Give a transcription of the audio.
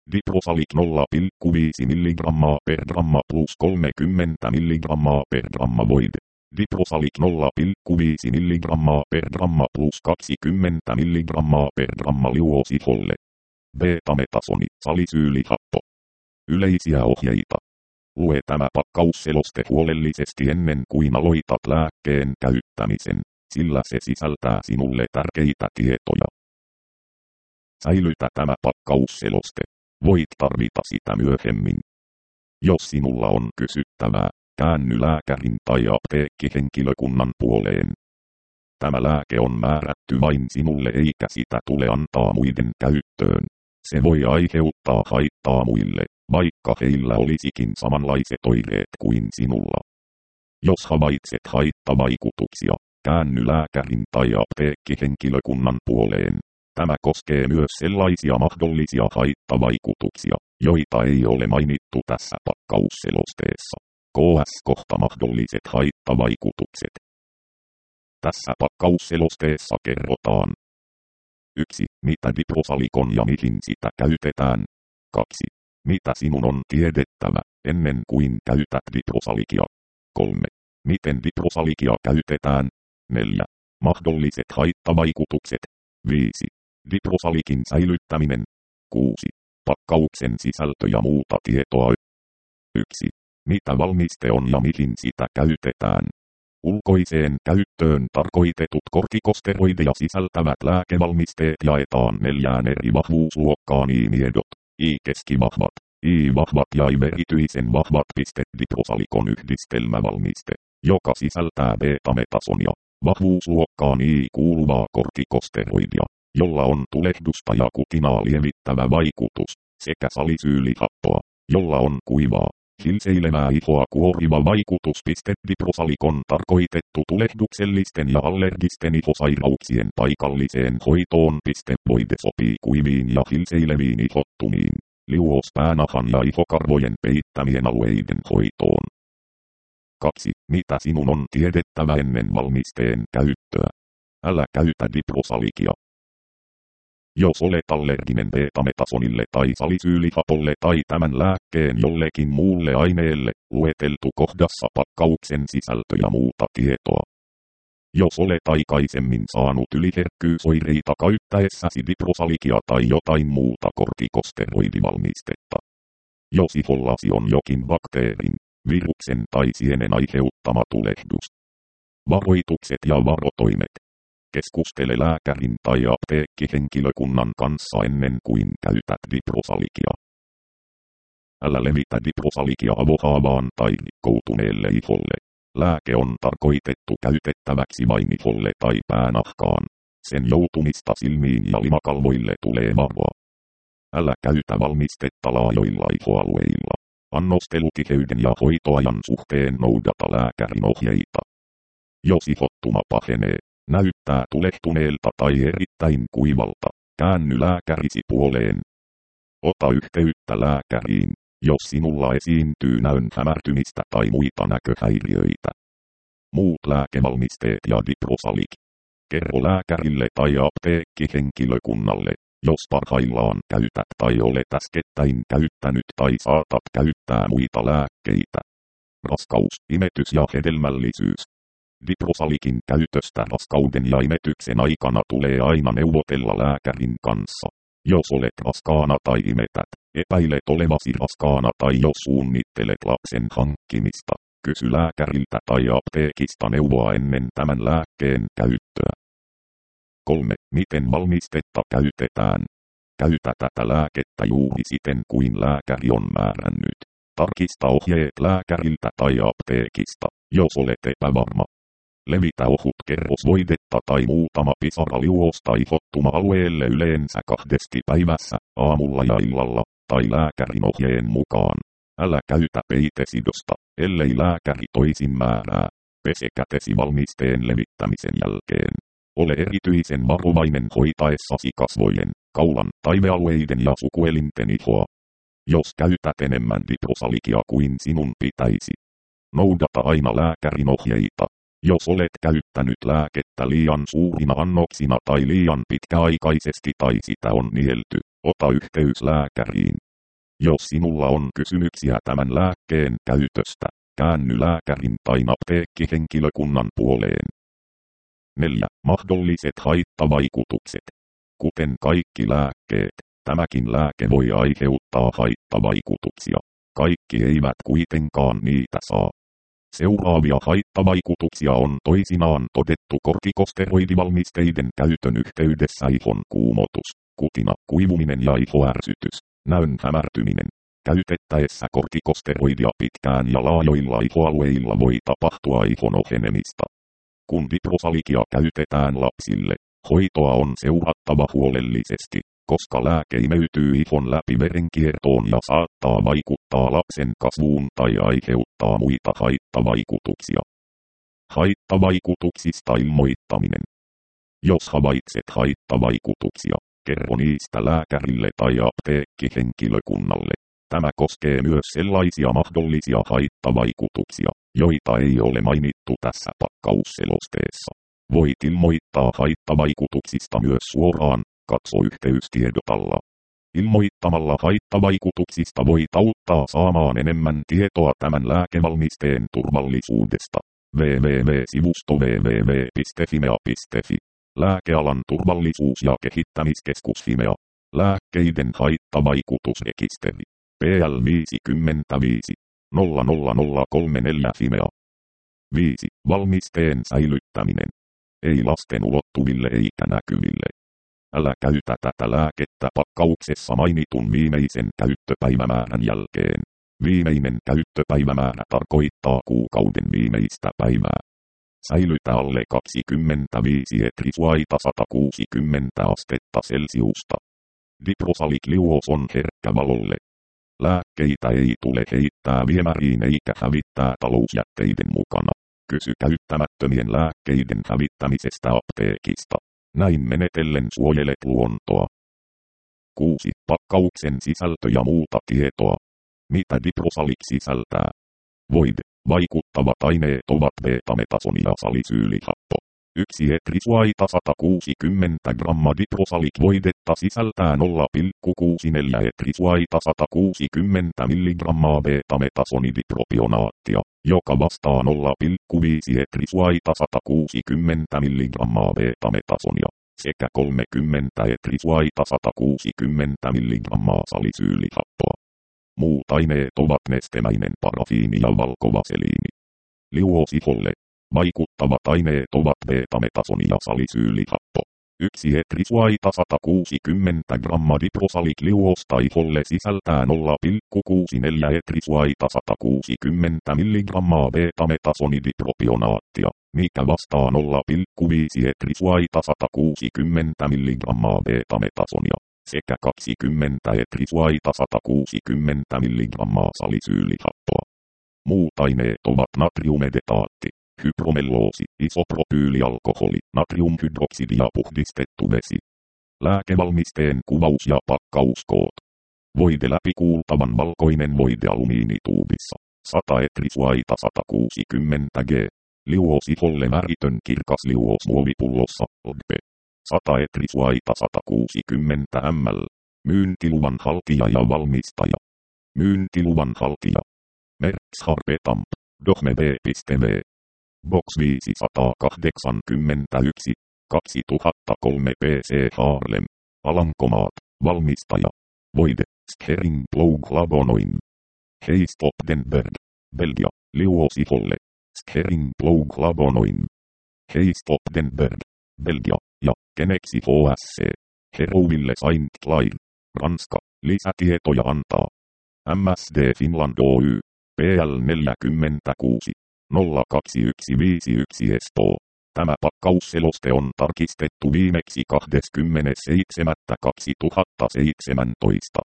Diprosalik 0,5 mg per gramma plus 30 mg per gramma void. Diprosalik 0,5 mg per gramma plus 20 mg per gramma liuosifolle. Beta-metasoni, salisyylihappo. Yleisiä ohjeita. Lue tämä pakkausseloste huolellisesti ennen kuin aloitat lääkkeen käyttämisen, sillä se sisältää sinulle tärkeitä tietoja. Säilytä tämä pakkausseloste. Voit tarvita sitä myöhemmin. Jos sinulla on kysyttävää, käänny lääkärin tai apteekkihenkilökunnan puoleen. Tämä lääke on määrätty vain sinulle eikä sitä tule antaa muiden käyttöön. Se voi aiheuttaa haittaa muille, vaikka heillä olisikin samanlaiset oireet kuin sinulla. Jos havaitset haittavaikutuksia, käänny lääkärin tai apteekkihenkilökunnan puoleen. Tämä koskee myös sellaisia mahdollisia haittavaikutuksia, joita ei ole mainittu tässä pakkausselosteessa. KS-kohta mahdolliset haittavaikutukset. Tässä pakkausselosteessa kerrotaan 1. Mitä diprosalik on ja mihin sitä käytetään. 2. Mitä sinun on tiedettävä ennen kuin käytät diprosalikia. 3. Miten diprosalikia käytetään. 4. Mahdolliset haittavaikutukset. 5. Diprosalikin säilyttäminen. 6. Pakkauksen sisältö ja muuta tietoa. 1. Mitä valmiste on ja mihin sitä käytetään. Ulkoiseen käyttöön tarkoitetut kortikosteroideja sisältävät lääkevalmisteet jaetaan 4 eri vahvuusluokkaan I-miedot, I-keskivahvat, I-vahvat ja I-erityisen vahvat. Diprosalik on yhdistelmävalmiste, joka sisältää beta-metasonia, vahvuusluokkaan I kuuluvaa kortikosteroidia, jolla on tulehdusta ja kutinaa lievittävä vaikutus, sekä salisyylihappoa, jolla on kuivaa, hilseilevää ihoa kuoriva vaikutus. Diprosalik on tarkoitettu tulehduksellisten ja allergisten ihosairauksien paikalliseen hoitoon. Voide sopii kuiviin ja hilseileviin ihottumiin, liuospäänahan ja ihokarvojen peittämien alueiden hoitoon. 2. Mitä sinun on tiedettävä ennen valmisteen käyttöä? Älä käytä diprosalikia. Jos olet allerginen beta-metasonille tai salisyylihapolle tai tämän lääkkeen jollekin muulle aineelle, lueteltu kohdassa pakkauksen sisältö ja muuta tietoa. Jos olet aikaisemmin saanut yliherkkyysoireita käyttäessäsi diprosalikia tai jotain muuta kortikosteroidivalmistetta. Jos ihollasi on jokin bakteerin, viruksen tai sienen aiheuttama tulehdus. Varoitukset ja varotoimet. Keskustele lääkärin tai apteekkihenkilökunnan kanssa ennen kuin käytät diprosalikia. Älä levitä diprosalikia avohaavaan tai rikkoutuneelle iholle. Lääke on tarkoitettu käytettäväksi vain iholle tai päänahkaan. Sen joutumista silmiin ja limakalvoille tulee varoa. Älä käytä valmistetta laajoilla ihoalueilla. Annostelutiheyden ja hoitoajan suhteen noudata lääkärin ohjeita. Jos ihottuma pahenee, näyttää tulehtuneelta tai erittäin kuivalta, käänny lääkärisi puoleen. Ota yhteyttä lääkäriin, jos sinulla esiintyy näön hämärtymistä tai muita näköhäiriöitä. Muut lääkevalmisteet ja diprosalik. Kerro lääkärille tai apteekkihenkilökunnalle, jos parhaillaan käytät tai olet äskettäin käyttänyt tai saatat käyttää muita lääkkeitä. Raskaus, imetys ja hedelmällisyys. Diprosalikin käytöstä raskauden ja imetyksen aikana tulee aina neuvotella lääkärin kanssa. Jos olet raskaana tai imetät, epäilet olevasi raskaana tai jos suunnittelet lapsen hankkimista, kysy lääkäriltä tai apteekista neuvoa ennen tämän lääkkeen käyttöä. 3. Miten valmistetta käytetään? Käytä tätä lääkettä juuri siten kuin lääkäri on määrännyt. Tarkista ohjeet lääkäriltä tai apteekista, jos olet epävarma. Levitä ohut kerros voidetta tai muutama pisara liuosta ihottuma-alueelle yleensä 2 päivässä, aamulla ja illalla, tai lääkärin ohjeen mukaan. Älä käytä peitesidosta, ellei lääkäri toisin määrää. Pese kätesi valmisteen levittämisen jälkeen. Ole erityisen varovainen hoitaessasi kasvojen, kaulan, taivealueiden ja sukuelinten ihoa. Jos käytät enemmän diprosalikia kuin sinun pitäisi, noudata aina lääkärin ohjeita. Jos olet käyttänyt lääkettä liian suurina annoksina tai liian pitkäaikaisesti tai sitä on nielty, ota yhteys lääkäriin. Jos sinulla on kysymyksiä tämän lääkkeen käytöstä, käänny lääkärin tai apteekkihenkilökunnan puoleen. 4. Mahdolliset haittavaikutukset. Kuten kaikki lääkkeet, tämäkin lääke voi aiheuttaa haittavaikutuksia. Kaikki eivät kuitenkaan niitä saa. Seuraavia haittavaikutuksia on toisinaan todettu kortikosteroidivalmisteiden käytön yhteydessä: ihon kuumotus, kutina, kuivuminen ja ihoärsytys, näön hämärtyminen. Käytettäessä kortikosteroidia pitkään ja laajoilla ihoalueilla voi tapahtua ihon ohenemista. Kun diprosalikia käytetään lapsille, hoitoa on seurattava huolellisesti, koska lääke imeytyy ihon läpi verenkiertoon ja saattaa vaikuttaa lapsen kasvuun tai aiheuttaa muita haittavaikutuksia. Haittavaikutuksista ilmoittaminen. Jos havaitset haittavaikutuksia, kerro niistä lääkärille tai apteekkihenkilökunnalle. Tämä koskee myös sellaisia mahdollisia haittavaikutuksia, joita ei ole mainittu tässä pakkausselosteessa. Voit ilmoittaa haittavaikutuksista myös suoraan, katso yhteystiedot alla. Ilmoittamalla haittavaikutuksista voit auttaa saamaan enemmän tietoa tämän lääkevalmisteen turvallisuudesta. www.sivusto www.fimea.fi. Lääkealan turvallisuus- ja kehittämiskeskus Fimea. Lääkkeiden haittavaikutusrekisteri. PL 55 00034 Fimea. 5. Valmisteen säilyttäminen. Ei lasten ulottuville eikä näkyville. Älä käytä tätä lääkettä pakkauksessa mainitun viimeisen käyttöpäivämäärän jälkeen. Viimeinen käyttöpäivämäärä tarkoittaa kuukauden viimeistä päivää. Säilytä alle 25 etrisuaita 160 astetta Celsiusta. Diprosalik-liuos on herkkä valolle. Lääkkeitä ei tule heittää viemäriin eikä hävittää talousjätteiden mukana. Kysy käyttämättömien lääkkeiden hävittämisestä apteekista. Näin menetellen suojelet luontoa. 6. Pakkauksen sisältö ja muuta tietoa. Mitä diprosalik sisältää? Void. Vaikuttavat aineet ovat beta-metasoni ja salisyylihappo. 1 etrisuaita 160 gramma diprosalik-voidetta sisältää 0,64 etrisuaita 160 milligrammaa beta-metasonidipropionaattia, joka vastaa 0,5 etrisuaita 160 milligrammaa beta-metasonia, sekä 30 etrisuaita 160 milligrammaa salisyylihappoa. Muut aineet ovat nestemäinen parafiini ja valkovaseliini. Liuos iholle. Vaikuttavat aineet ovat beta-metasoni ja salisyylihappo. 1 etrisuaita 160 gramma diprosalik-liuosta iholle sisältää 0,64 etrisuaita 160 milligrammaa beta-metasonidipropionaattia, mikä vastaa 0,5 etrisuaita 160 milligrammaa beta-metasonia, sekä 20 etrisuaita 160 milligrammaa salisyylihappoa. Muut aineet ovat natriumedetaatti, hypromelloosi, isopropyylialkoholi, natriumhydroksidi ja puhdistettu vesi. Lääkevalmisteen kuvaus ja pakkauskoot. Voide läpikuultavan valkoinen voide alumiinituubissa. 100 etrisuaita 160 g. Liuos iholle väritön kirkas liuos muovipullossa, LP. 100 etrisuaita 160 ml. Myyntiluvan haltija ja valmistaja. Myyntiluvan haltija. Merks Harpetamp. Dohme.v. Box 581, 2003 PC Haarlem. Alankomaat. Valmistaja. Voide. Schering Ploug Labonoin. Heistopdenberg. Belgia. Liuos iholle. Schering Ploug Labonoin. Heistopdenberg. Belgia. Ja Kenexi HSC. Herouville Saint Clair. Ranska. Lisätietoja antaa. MSD Finland Oy. PL 46 02151 Espoo. Tämä pakkausseloste on tarkistettu viimeksi 27.2017.